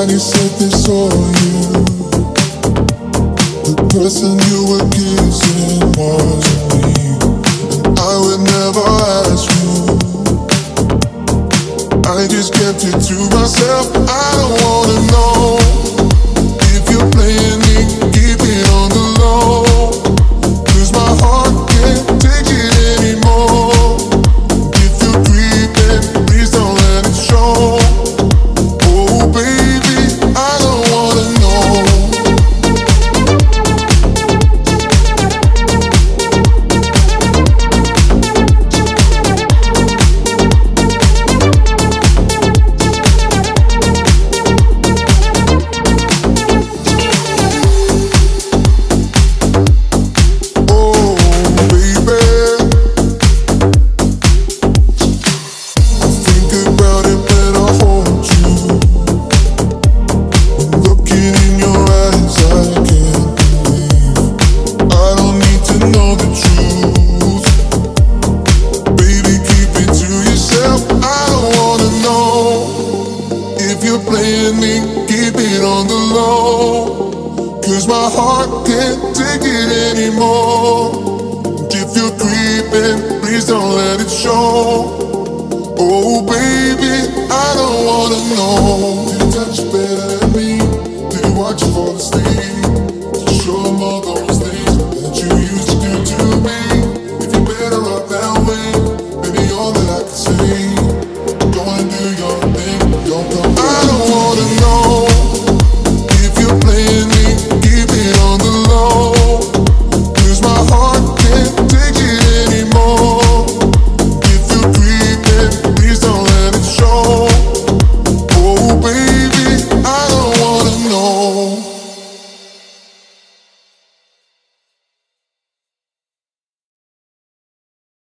Somebody said they saw you. The person you were kissing wasn't me, and I would never ask you. I just kept it to myself. I don't wanna know if you're playing me, keep it on the low, 'cause my heart can't take it anymore. If you're creeping, please don't let it show. Oh baby, I don't wanna know. Playing me, keep it on the low, 'cause my heart can't take it anymore. If you're creeping, please don't let it show. Oh baby, I don't wanna know.